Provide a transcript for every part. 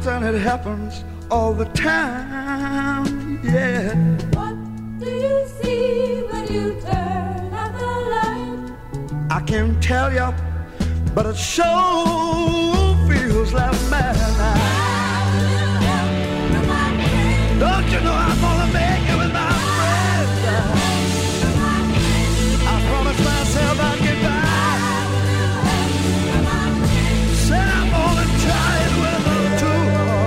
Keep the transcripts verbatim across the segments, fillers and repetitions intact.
happens and it happens all the time, yeah. What do you see when you turn out the light? I can't tell you, but it sure feels like madness. Don't you know I'm gonna make it with my friends? I promised myself I'd get by. Said I'm gonna try it with them too.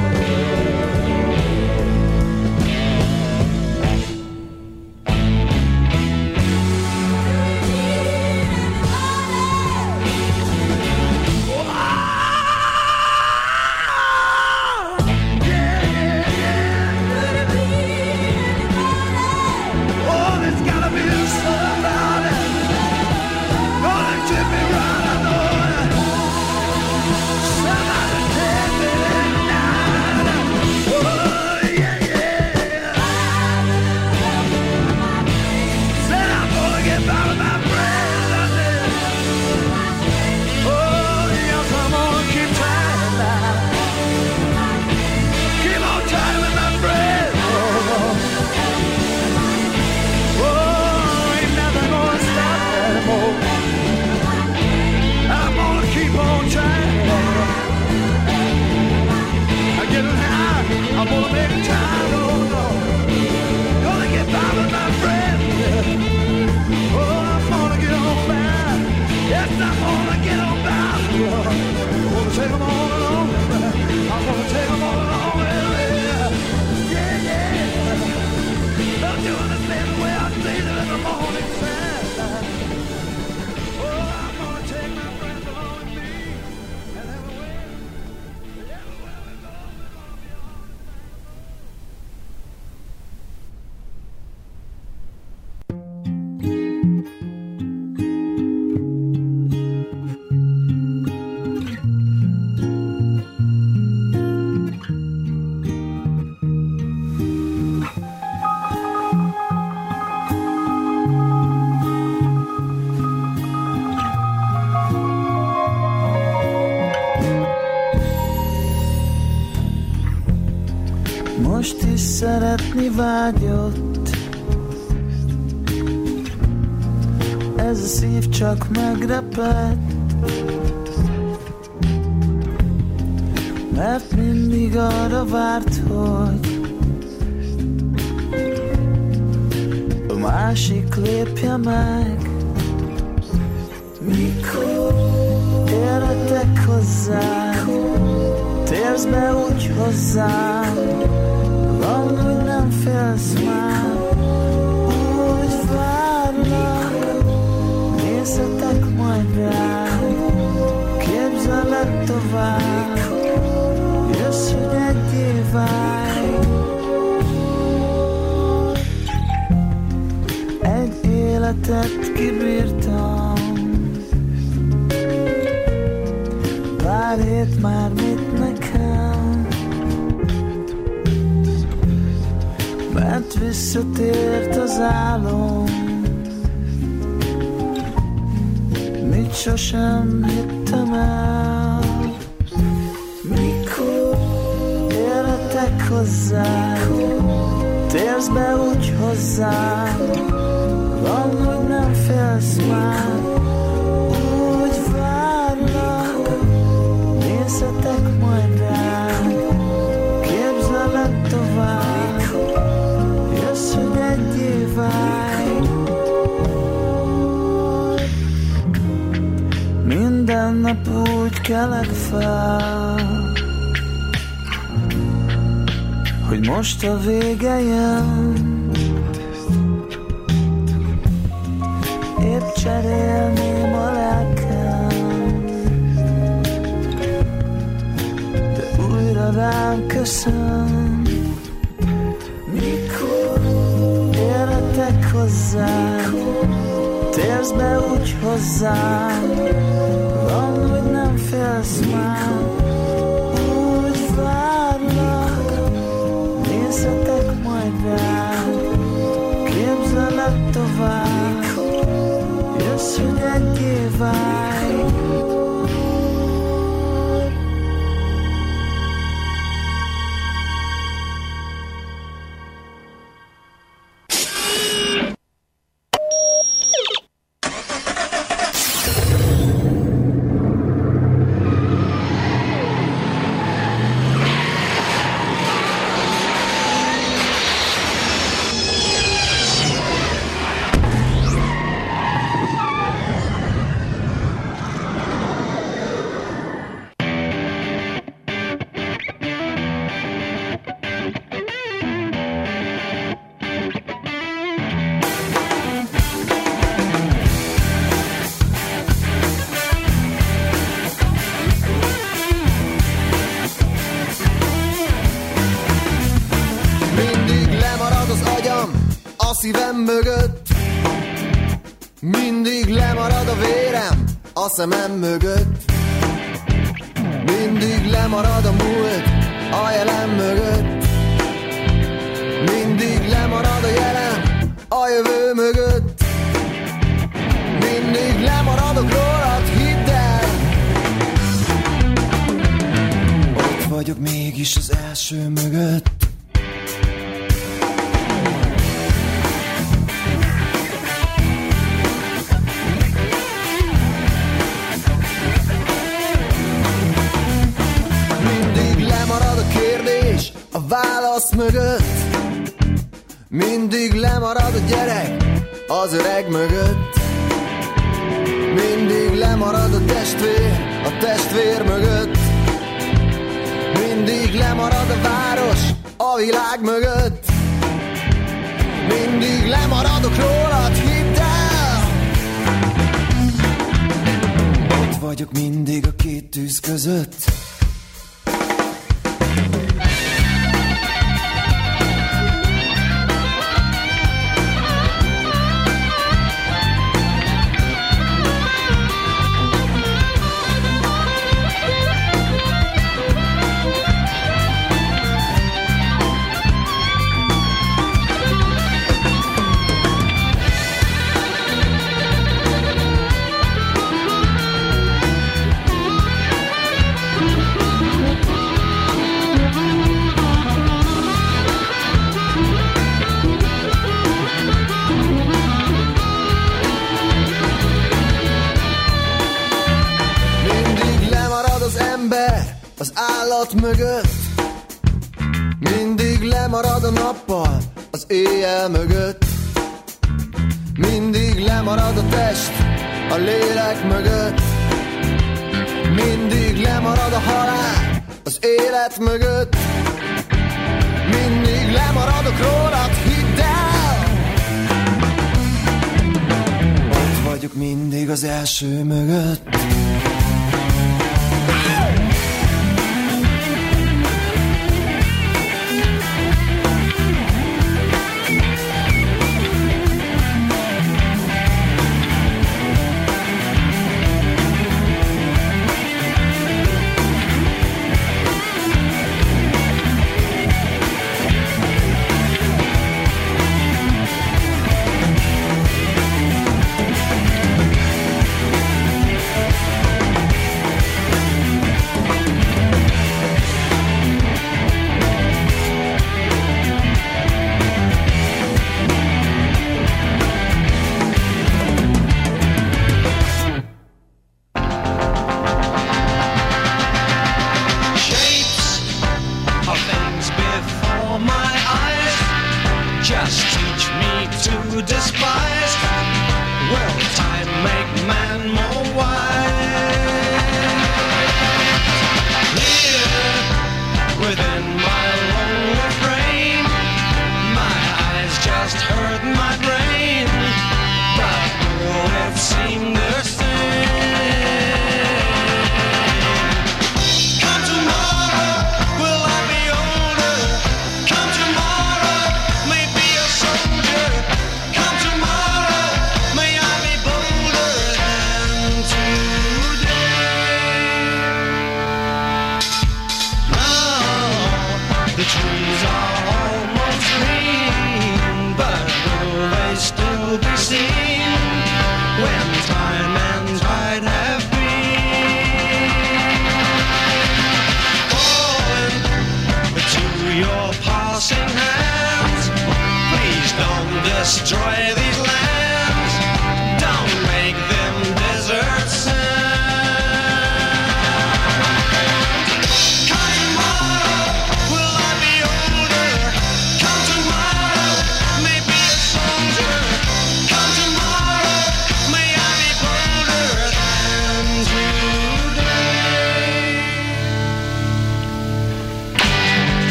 I'm gonna make time, oh no. Gonna get by with my friends. Oh, I'm gonna get on by. Yes, I'm gonna get on by. I'm gonna take them all along. I'm gonna take them all along. Yeah, yeah. Don't you understand the way I say that in the morning sun? Oh, I'm gonna take my friends along with me. And everywhere, everywhere we go. Most is szeretni vágyott, ez a szív csak megrepett, mert mindig arra várt, hogy a másik lépje meg. Mikor érhetek hozzám, térsz be úgy hozzám, van, hogy nem félsz már, úgy várlak, nézhetek majd rám, képzeled tovább, jössz, hogy egyé válj. Egy életet kibírtam, pár hét már mit nekem, mert visszatért az álom, mit sosem hittem el. Mikor érhetek hozzám, térsz be úgy hozzám, van, hogy nem félsz már, úgy várlak, nézhetek majd rám, képzeled tovább, jössz, hogy egyé válj. Minden nap úgy kelek fel, hogy most a vége jön, épp cserélném a lelkem, de újra rám köszön. Mikor érhetek hozzám, térsz be úgy hozzám, van, hogy nem félsz már, úgy várlak, nézhetek majd rám, képzeled tovább, jössz, hogy egyé válj. a szívem mögött. Mindig lemarad a vérem a szemem mögött. Mindig lemarad a múlt a jelen mögött. Mindig lemarad a jelen a jövő mögött. Mindig lemaradok rólad, hidd el. Ott vagyok mégis az első mögött. Mindig lemarad a kérdés a válasz mögött. Mindig lemarad a gyerek az öreg mögött. Mindig lemarad a testvér a testvér mögött. Mindig lemarad a város a világ mögött. Mindig lemaradok rólad, hidd el. Ott vagyok mindig a két tűz között. Az állat mögött. Mindig lemarad a nappal az éjjel mögött. Mindig lemarad a test a lélek mögött. Mindig lemarad a halál az élet mögött. Mindig lemaradok rólad, hidd el. Ott vagyok mindig az első mögött.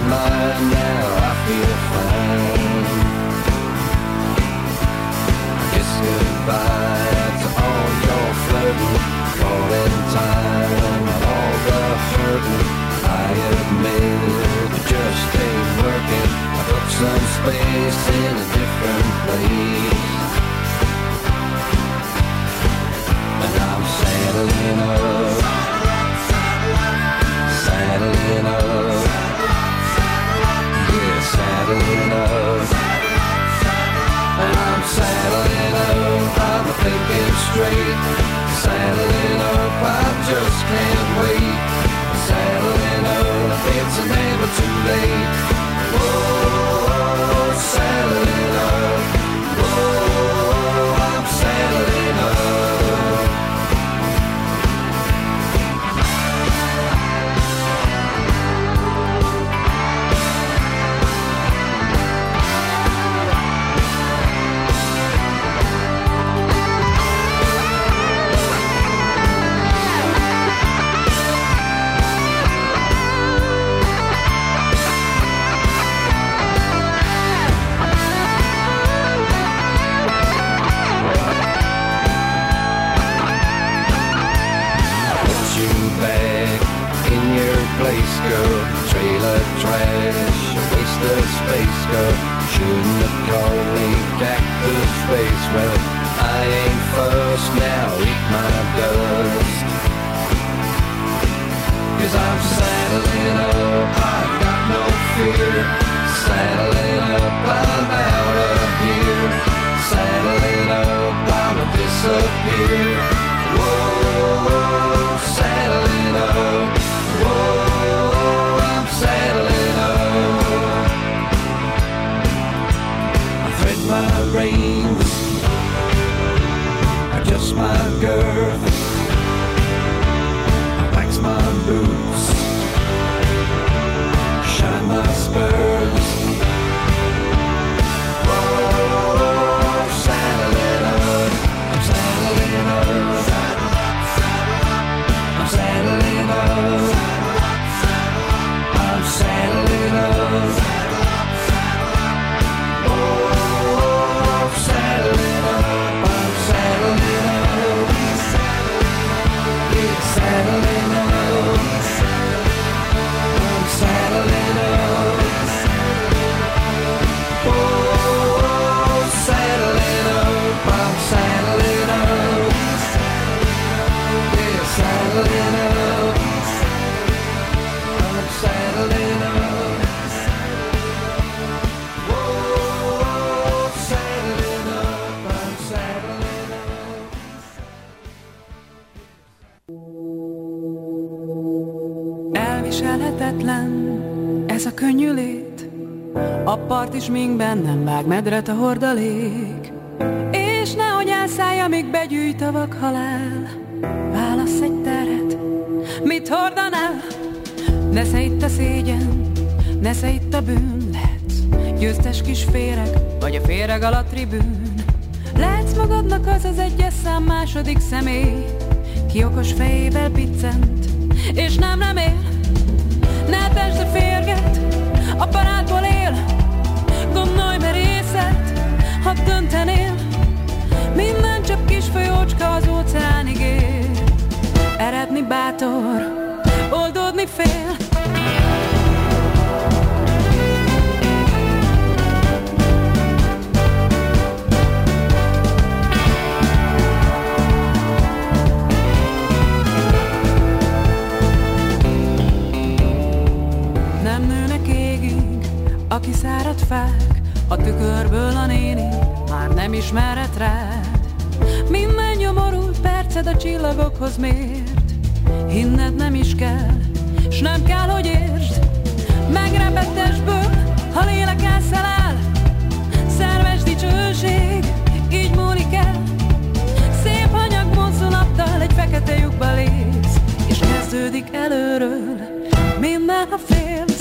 mine now, I feel fine. I kiss goodbye to all your flirting, calling time on all the hurting. I admit it just ain't working. I booked some space in a different place, and I'm saddling up, saddling up, yeah, saddling up, and I'm saddling up, I'm thinking straight, saddling up, I just can't wait, saddling up, it's never too late, whoa, saddling up, whoa, I'm saddling up. Place, girl, trailer trash, a waste of space, girl. Shouldn't have called me Cactus Face. Well, I ain't first now, eat my dust. Cause I'm saddling up, I've got no fear. Saddling up, I'm out of here. Saddling up, I'ma disappear. Whoa, saddling up. Whoa, I'm saddling up. I thread my reins, adjust my girth, I wax my boots, shine my spurs. Whoa, saddling up, I'm saddling up, I'm saddling up. Saddling up, oh, saddling up, I'm saddling up, yeah, saddling up, I'm saddling up, oh, saddling up, I'm saddling up, yeah, saddling up, I'm saddling up. Elviselhetetlen ez a könnyű lét, a part is még bennem vág medret a hordalék, és nehogy elszállj, amíg begyűjt a vakhalál. Válasz egy teret, mit hordanál? Nesze itt a szégyen, nesze itt a bűn. Lehetsz győztes kis féreg, vagy a féreg alatt tribűn. Lehetsz magadnak az az egyes szám második személy, ki okos fejével piccent, és nem remél. Ne tesd a férget, a barátból él. Gondolj merészet, ha döntenél. Minden csak kis folyócska az óceánig ér. Eredni bátor, oldódni fél. A kiszáradt fák, a tükörből a néni már nem ismerhet rád. Minden nyomorult perced a csillagokhoz mért. Hinned nem is kell, s nem kell, hogy értsd. Megrepett testből, ha lélek elszeláll. Szerves dicsőség, így múlik el. Szép hanyag mozdulattal egy fekete lyukba lépsz, és kezdődik előről minden, ha félsz.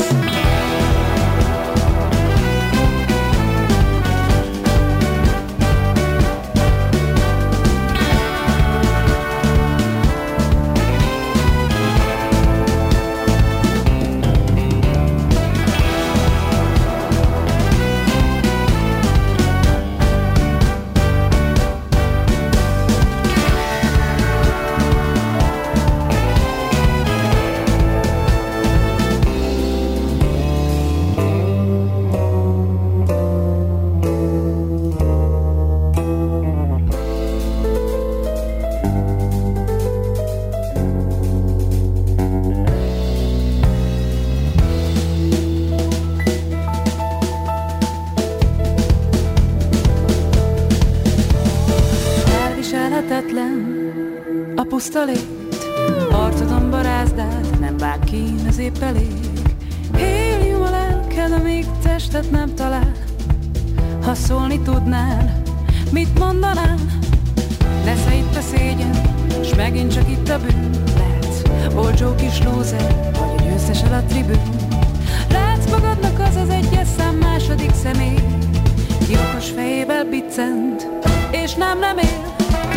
puszta lét, arcodon barázdát, nem vág ki, ez épp elég. Hélium a lelked, amíg testet nem talál. Ha szólni tudnál, mit mondanál? Lesz-e itt a szégyen, s megint csak itt a bűn? Lehetsz olcsó kis lúzer, vagy a győztesed a tribűn. Látsz magadnak az az egyes szám második személy, gyilkos fejével biccent, és nem nem él.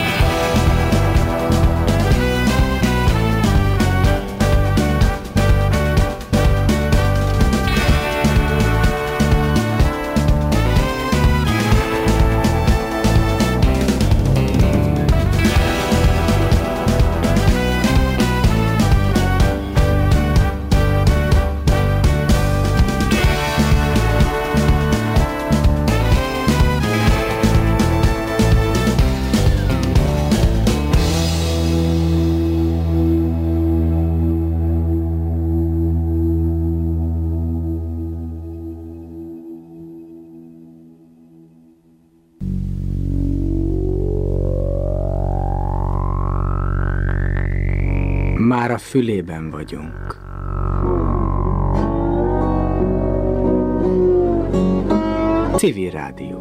Már a fülében vagyunk. Civil Rádió.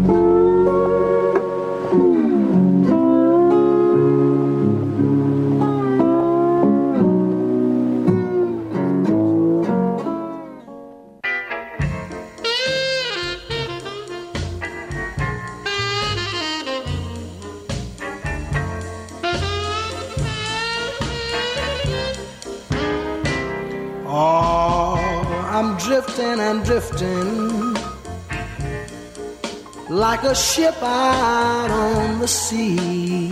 Drifting, I'm drifting like a ship out on the sea.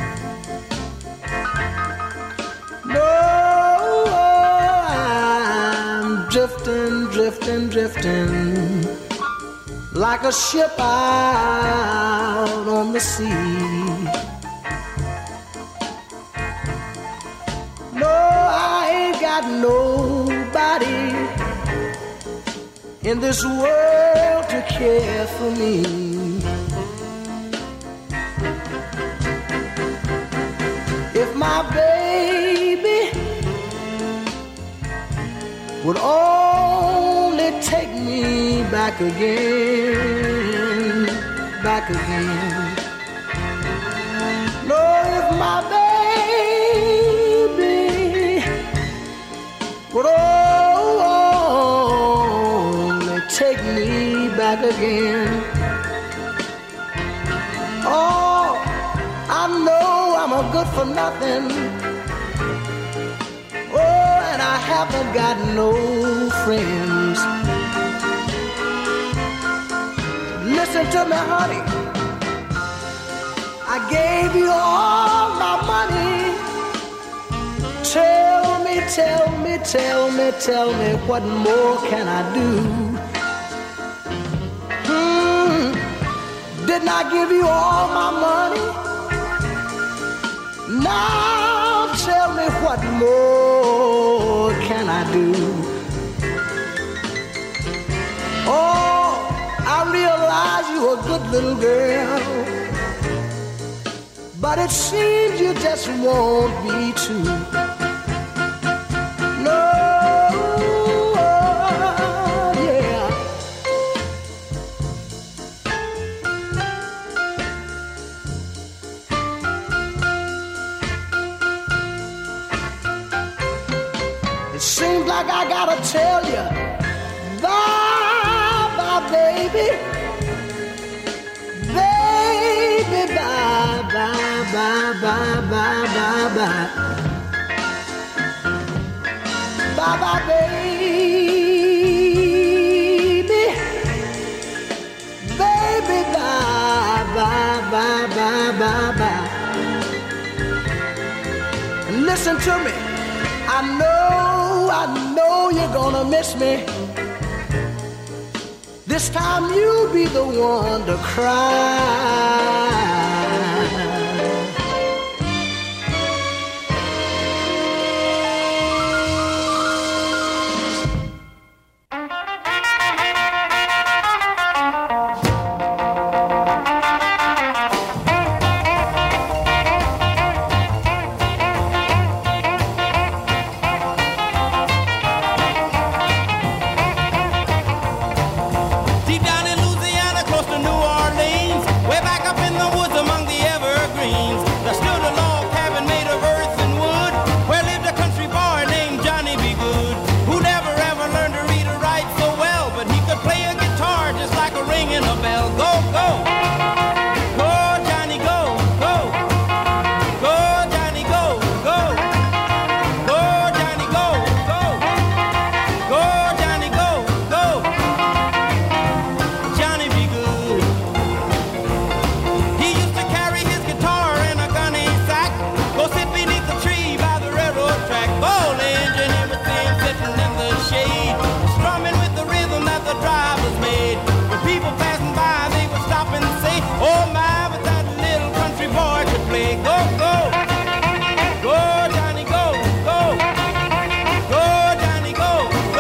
No, I'm drifting, drifting, drifting like a ship out on the sea. No, I ain't got nobody in this world to care for me. If my baby would only take me back again, back again. No, if my baby would only take me back again. Oh, I know I'm a good for nothing. Oh, and I haven't got no friends. Listen to me, honey. I gave you all my money. Tell me, tell me, tell me, tell me, what more can I do? Hmm, didn't I give you all my money? Now tell me, what more can I do? Oh, I realize you're a good little girl, but it seems you just won't be true. No, yeah. It seems like I gotta tell you, bye, bye, baby. Baby, bye, bye, bye, bye, bye, bye, bye. Bye, bye, baby. Baby, bye, bye, bye, bye, bye, bye. Listen to me. I know, I know you're gonna miss me. This time you'll be the one to cry. away, go